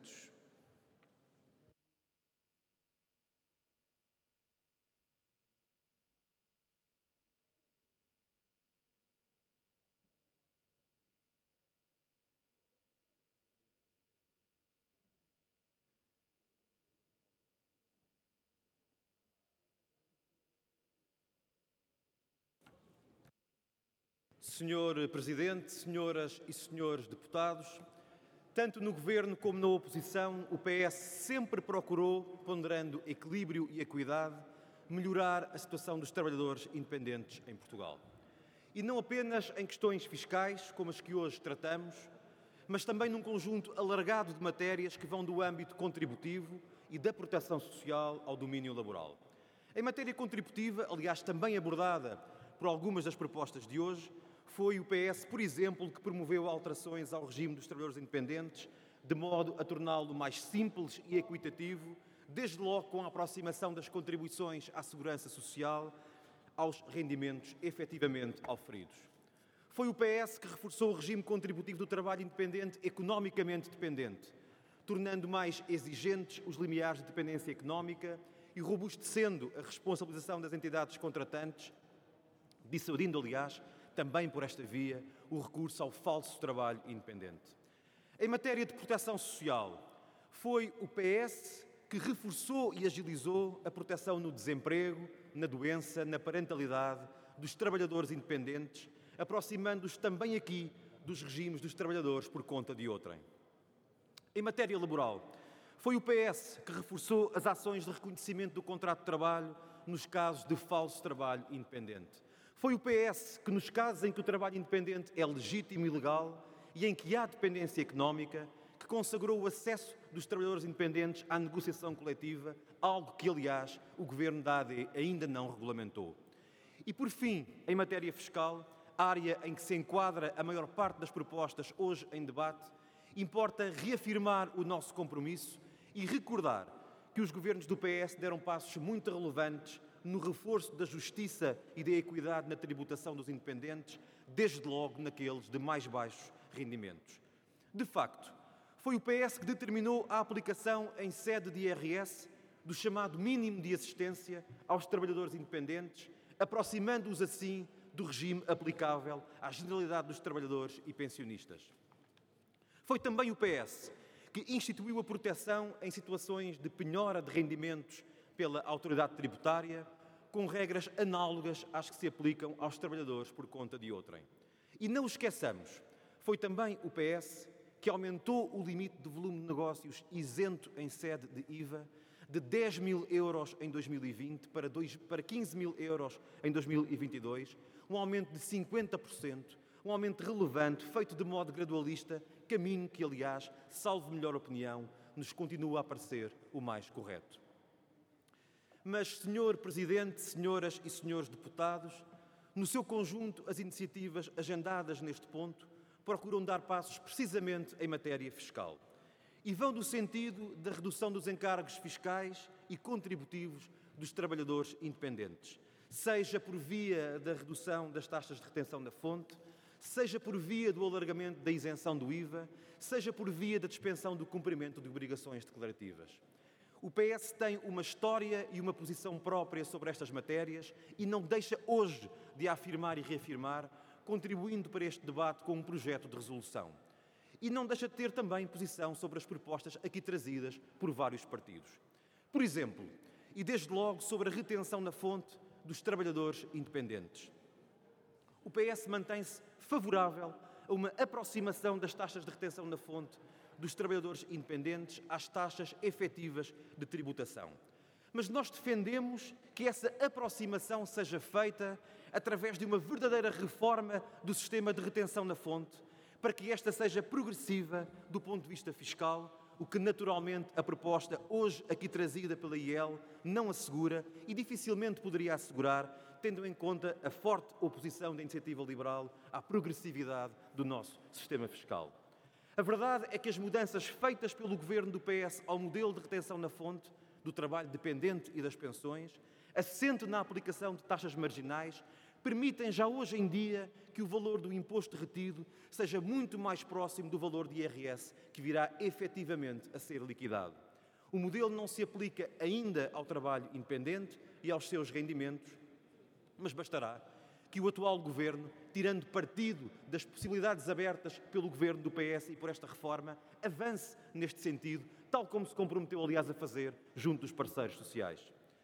Santos. Senhor Presidente, senhoras e senhores deputados, tanto no Governo como na oposição, o PS sempre procurou, ponderando equilíbrio e equidade, melhorar a situação dos trabalhadores independentes em Portugal. E não apenas em questões fiscais, como as que hoje tratamos, mas também num conjunto alargado de matérias que vão do âmbito contributivo e da proteção social ao domínio laboral. Em matéria contributiva, aliás, também abordada por algumas das propostas de hoje, foi o PS, por exemplo, que promoveu alterações ao regime dos trabalhadores independentes, de modo a torná-lo mais simples e equitativo, desde logo com a aproximação das contribuições à segurança social aos rendimentos efetivamente auferidos. Foi o PS que reforçou o regime contributivo do trabalho independente economicamente dependente, tornando mais exigentes os limiares de dependência económica e robustecendo a responsabilização das entidades contratantes, dissuadindo, aliás, também por esta via, o recurso ao falso trabalho independente. Em matéria de proteção social, foi o PS que reforçou e agilizou a proteção no desemprego, na doença, na parentalidade dos trabalhadores independentes, aproximando-os também aqui dos regimes dos trabalhadores por conta de outrem. Em matéria laboral, foi o PS que reforçou as ações de reconhecimento do contrato de trabalho nos casos de falso trabalho independente. Foi o PS que, nos casos em que o trabalho independente é legítimo e legal e em que há dependência económica, que consagrou o acesso dos trabalhadores independentes à negociação coletiva, algo que, aliás, o Governo da AD ainda não regulamentou. E, por fim, em matéria fiscal, área em que se enquadra a maior parte das propostas hoje em debate, importa reafirmar o nosso compromisso e recordar que os governos do PS deram passos muito relevantes no reforço da justiça e da equidade na tributação dos independentes, desde logo naqueles de mais baixos rendimentos. De facto, foi o PS que determinou a aplicação em sede de IRS do chamado mínimo de assistência aos trabalhadores independentes, aproximando-os assim do regime aplicável à generalidade dos trabalhadores e pensionistas. Foi também o PS que instituiu a proteção em situações de penhora de rendimentos pela autoridade tributária, com regras análogas às que se aplicam aos trabalhadores por conta de outrem. E não esqueçamos, foi também o PS que aumentou o limite de volume de negócios isento em sede de IVA de 10 mil euros em 2020 para 15 mil euros em 2022, um aumento de 50%, um aumento relevante, feito de modo gradualista, caminho que, aliás, salvo melhor opinião, nos continua a parecer o mais correto. Mas, Senhor Presidente, senhoras e senhores deputados, no seu conjunto, as iniciativas agendadas neste ponto procuram dar passos precisamente em matéria fiscal e vão no sentido da redução dos encargos fiscais e contributivos dos trabalhadores independentes, seja por via da redução das taxas de retenção na fonte, seja por via do alargamento da isenção do IVA, seja por via da dispensão do cumprimento de obrigações declarativas. O PS tem uma história e uma posição própria sobre estas matérias e não deixa hoje de afirmar e reafirmar, contribuindo para este debate com um projeto de resolução. E não deixa de ter também posição sobre as propostas aqui trazidas por vários partidos. Por exemplo, e desde logo sobre a retenção na fonte dos trabalhadores independentes. O PS mantém-se favorável a uma aproximação das taxas de retenção na fonte dos trabalhadores independentes às taxas efetivas de tributação. Mas nós defendemos que essa aproximação seja feita através de uma verdadeira reforma do sistema de retenção na fonte, para que esta seja progressiva do ponto de vista fiscal, o que naturalmente a proposta hoje aqui trazida pela IEL não assegura e dificilmente poderia assegurar, tendo em conta a forte oposição da iniciativa liberal à progressividade do nosso sistema fiscal. A verdade é que as mudanças feitas pelo governo do PS ao modelo de retenção na fonte do trabalho dependente e das pensões, assente na aplicação de taxas marginais, permitem já hoje em dia que o valor do imposto retido seja muito mais próximo do valor de IRS que virá efetivamente a ser liquidado. O modelo não se aplica ainda ao trabalho independente e aos seus rendimentos, mas bastará que o atual Governo, tirando partido das possibilidades abertas pelo Governo do PS e por esta reforma, avance neste sentido, tal como se comprometeu, aliás, a fazer junto dos parceiros sociais.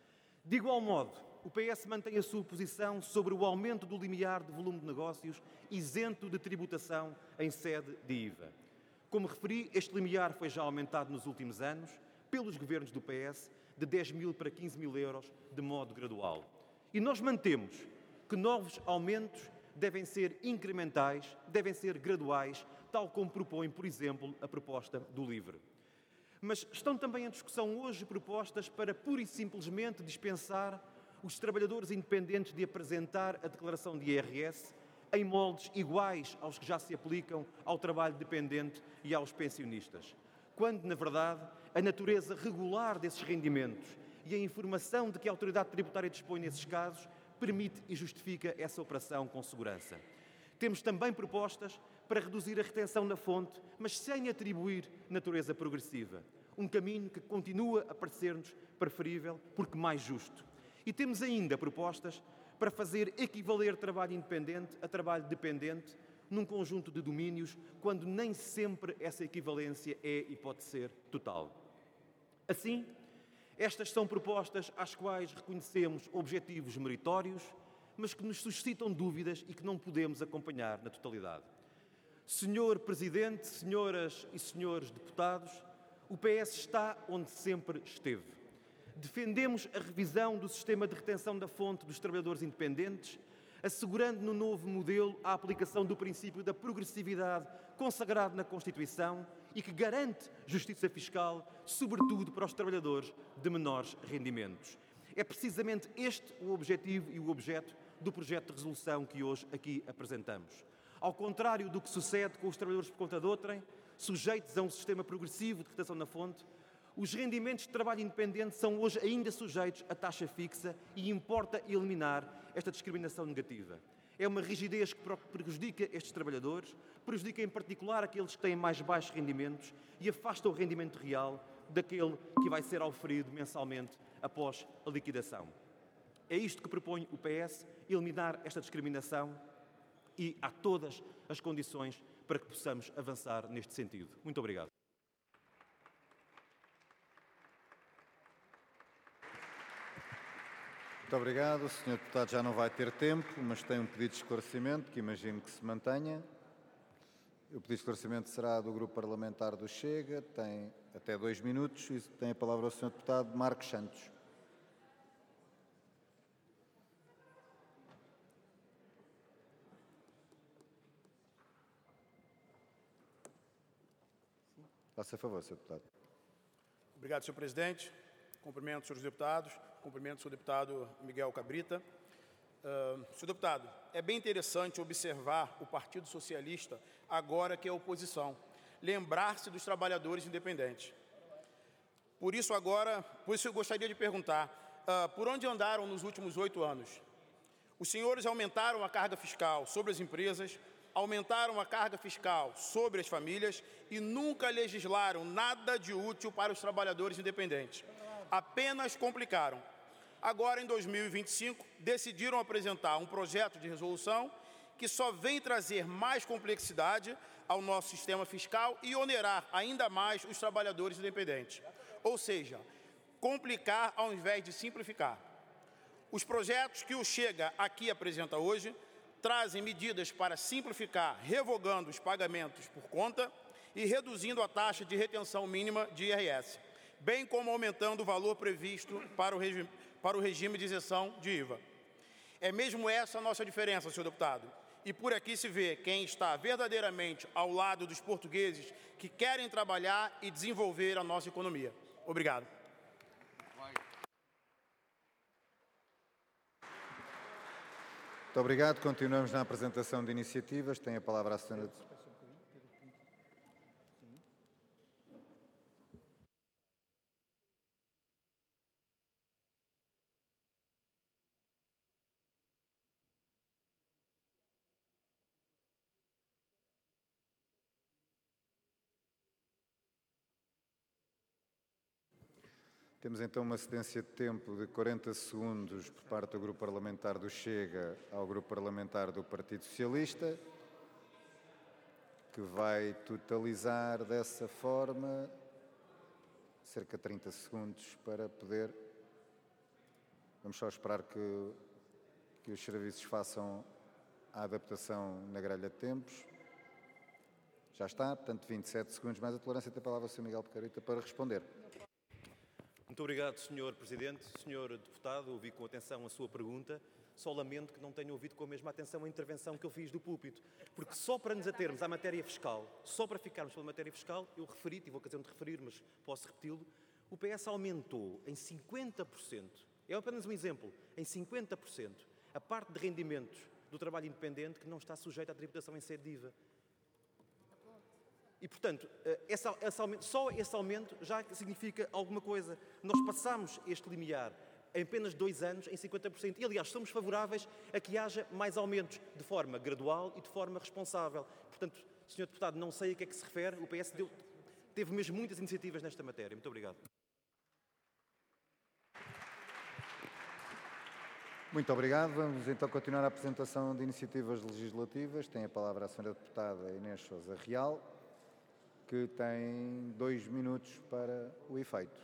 De igual modo, o PS mantém a sua posição sobre o aumento do limiar de volume de negócios isento de tributação em sede de IVA. Como referi, este limiar foi já aumentado nos últimos anos, pelos governos do PS, de 10 mil para 15 mil euros, de modo gradual. E nós mantemos que novos aumentos devem ser incrementais, devem ser graduais, tal como propõe, por exemplo, a proposta do LIVRE. Mas estão também em discussão hoje propostas para, pura e simplesmente, dispensar os trabalhadores independentes de apresentar a declaração de IRS em moldes iguais aos que já se aplicam ao trabalho dependente e aos pensionistas, quando, na verdade, a natureza regular desses rendimentos e a informação de que a autoridade tributária dispõe nesses casos permite e justifica essa operação com segurança. Temos também propostas para reduzir a retenção na fonte, mas sem atribuir natureza progressiva. Um caminho que continua a parecer-nos preferível porque mais justo. E temos ainda propostas para fazer equivaler trabalho independente a trabalho dependente num conjunto de domínios, quando nem sempre essa equivalência é e pode ser total. Assim, estas são propostas às quais reconhecemos objetivos meritórios, mas que nos suscitam dúvidas e que não podemos acompanhar na totalidade. Senhor Presidente, senhoras e senhores deputados, o PS está onde sempre esteve. Defendemos a revisão do sistema de retenção da fonte dos trabalhadores independentes, assegurando no novo modelo a aplicação do princípio da progressividade consagrado na Constituição e que garante justiça fiscal, sobretudo para os trabalhadores de menores rendimentos. É precisamente este o objetivo e o objeto do projeto de resolução que hoje aqui apresentamos. Ao contrário do que sucede com os trabalhadores por conta de outrem, sujeitos a um sistema progressivo de retenção na fonte, os rendimentos de trabalho independente são hoje ainda sujeitos a taxa fixa e importa eliminar esta discriminação negativa. É uma rigidez que prejudica estes trabalhadores, prejudica em particular aqueles que têm mais baixos rendimentos e afasta o rendimento real daquele que vai ser auferido mensalmente após a liquidação. É isto que propõe o PS, eliminar esta discriminação, e há todas as condições para que possamos avançar neste sentido. Muito obrigado. Muito obrigado. O Sr. Deputado já não vai ter tempo, mas tem um pedido de esclarecimento que imagino que se mantenha. O pedido de esclarecimento será do Grupo Parlamentar do Chega, tem até 2 minutos e tem a palavra o Sr. Deputado Marcos Santos. Faça favor, Sr. Deputado. Obrigado, Sr. Presidente. Cumprimento os senhores deputados, cumprimento o Sr. Deputado Miguel Cabrita. Sr. Deputado, é bem interessante observar o Partido Socialista, agora que é oposição, lembrar-se dos trabalhadores independentes. Por isso eu gostaria de perguntar, por onde andaram nos últimos 8 anos? Os senhores aumentaram a carga fiscal sobre as empresas, aumentaram a carga fiscal sobre as famílias e nunca legislaram nada de útil para os trabalhadores independentes. Apenas complicaram. Agora, em 2025, decidiram apresentar um projeto de resolução que só vem trazer mais complexidade ao nosso sistema fiscal e onerar ainda mais os trabalhadores independentes. Ou seja, complicar ao invés de simplificar. Os projetos que o Chega aqui apresenta hoje trazem medidas para simplificar, revogando os pagamentos por conta e reduzindo a taxa de retenção mínima de IRS, bem como aumentando o valor previsto para o regime de isenção de IVA. É mesmo essa a nossa diferença, senhor deputado. E por aqui se vê quem está verdadeiramente ao lado dos portugueses que querem trabalhar e desenvolver a nossa economia. Obrigado. Muito obrigado. Continuamos na apresentação de iniciativas. Tem a palavra a senhora. Temos então uma cedência de tempo de 40 segundos por parte do Grupo Parlamentar do Chega ao Grupo Parlamentar do Partido Socialista, que vai totalizar dessa forma cerca de 30 segundos para poder... Vamos só esperar que os serviços façam a adaptação na grelha de tempos. Já está, portanto 27 segundos mais a tolerância. Tem a palavra o Sr. Miguel Cabrita para responder. Muito obrigado, Sr. Presidente. Sr. Deputado, ouvi com atenção a sua pergunta. Só lamento que não tenha ouvido com a mesma atenção a intervenção que eu fiz do púlpito. Porque só para nos atermos à matéria fiscal, só para ficarmos pela matéria fiscal, eu referi, tive a ocasião de referir, mas posso repeti-lo, o PS aumentou em 50%, é apenas um exemplo, em 50%, a parte de rendimentos do trabalho independente que não está sujeita à tributação em sede de IVA. E, portanto, só esse aumento já significa alguma coisa. Nós passamos este limiar em apenas 2 anos em 50%. E, aliás, somos favoráveis a que haja mais aumentos de forma gradual e de forma responsável. Portanto, Sr. Deputado, não sei a que é que se refere. O PS teve mesmo muitas iniciativas nesta matéria. Muito obrigado. Muito obrigado. Vamos então continuar a apresentação de iniciativas legislativas. Tem a palavra a Sra. Deputada Inês Sousa Real, que tem 2 minutos para o efeito.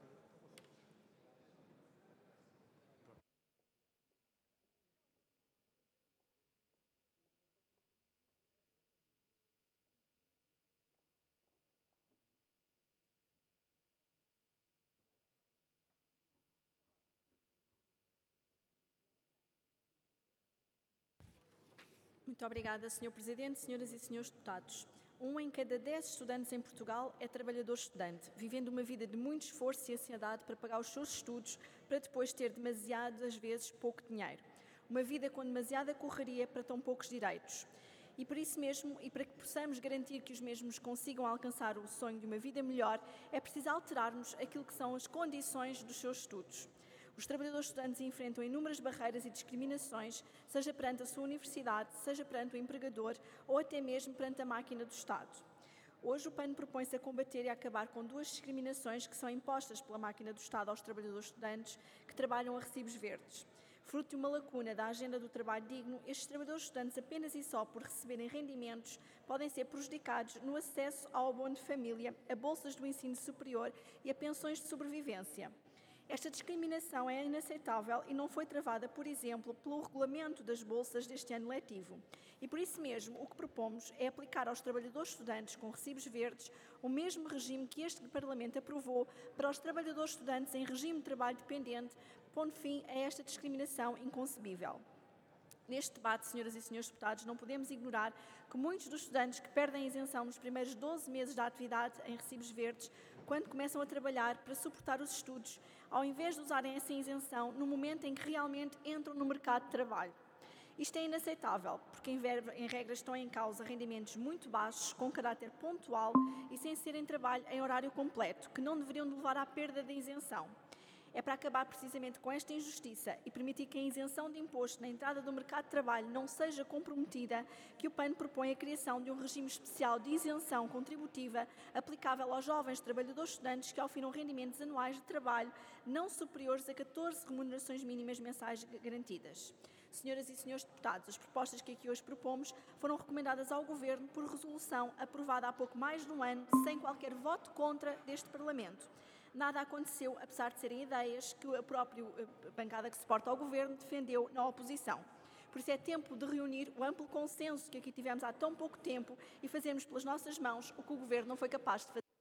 Muito obrigada, Sr. Presidente, Senhoras e Senhores Deputados. 1 em cada 10 estudantes em Portugal é trabalhador estudante, vivendo uma vida de muito esforço e ansiedade para pagar os seus estudos, para depois ter demasiadas vezes pouco dinheiro. Uma vida com demasiada correria para tão poucos direitos. E por isso mesmo, e para que possamos garantir que os mesmos consigam alcançar o sonho de uma vida melhor, é preciso alterarmos aquilo que são as condições dos seus estudos. Os trabalhadores estudantes enfrentam inúmeras barreiras e discriminações, seja perante a sua universidade, seja perante o empregador ou até mesmo perante a máquina do Estado. Hoje o PAN propõe-se a combater e a acabar com 2 discriminações que são impostas pela máquina do Estado aos trabalhadores estudantes que trabalham a recibos verdes. Fruto de uma lacuna da agenda do trabalho digno, estes trabalhadores estudantes, apenas e só por receberem rendimentos, podem ser prejudicados no acesso ao abono de família, a bolsas do ensino superior e a pensões de sobrevivência. Esta discriminação é inaceitável e não foi travada, por exemplo, pelo regulamento das bolsas deste ano letivo. E por isso mesmo, o que propomos é aplicar aos trabalhadores estudantes com recibos verdes o mesmo regime que este Parlamento aprovou para os trabalhadores estudantes em regime de trabalho dependente, pondo fim a esta discriminação inconcebível. Neste debate, senhoras e senhores deputados, não podemos ignorar que muitos dos estudantes que perdem a isenção nos primeiros 12 meses da atividade em recibos verdes, quando começam a trabalhar para suportar os estudos, ao invés de usarem essa isenção no momento em que realmente entram no mercado de trabalho. Isto é inaceitável, porque em regra estão em causa rendimentos muito baixos, com caráter pontual e sem serem trabalho em horário completo, que não deveriam levar à perda da isenção. É para acabar precisamente com esta injustiça e permitir que a isenção de imposto na entrada do mercado de trabalho não seja comprometida que o PAN propõe a criação de um regime especial de isenção contributiva aplicável aos jovens trabalhadores estudantes que alfinam rendimentos anuais de trabalho não superiores a 14 remunerações mínimas mensais garantidas. Senhoras e senhores deputados, as propostas que aqui hoje propomos foram recomendadas ao Governo por resolução aprovada há pouco mais de um ano, sem qualquer voto contra deste Parlamento. Nada aconteceu, apesar de serem ideias que a própria bancada que suporta ao Governo defendeu na oposição. Por isso é tempo de reunir o amplo consenso que aqui tivemos há tão pouco tempo e fazermos pelas nossas mãos o que o Governo não foi capaz de fazer.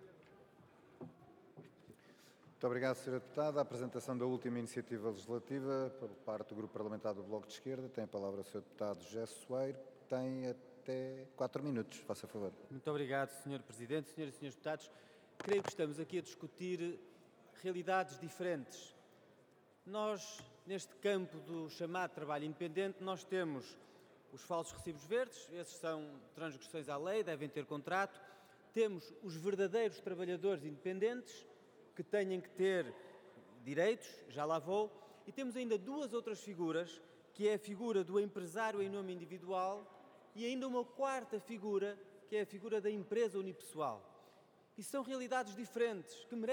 Muito obrigado, Sra. Deputada. A apresentação da última iniciativa legislativa por parte do Grupo Parlamentar do Bloco de Esquerda. Tem a palavra o Sr. Deputado José Soeiro. Tem até 4 minutos. Faça favor. Muito obrigado, Sr. Presidente. Senhoras e senhores deputados, creio que estamos aqui a discutir realidades diferentes. Nós, neste campo do chamado trabalho independente, nós temos os falsos recibos verdes, esses são transgressões à lei, devem ter contrato. Temos os verdadeiros trabalhadores independentes, que têm que ter direitos, já lá vou. E temos ainda 2 outras figuras, que é a figura do empresário em nome individual e ainda uma 4ª figura, que é a figura da empresa unipessoal. E são realidades diferentes, que merecem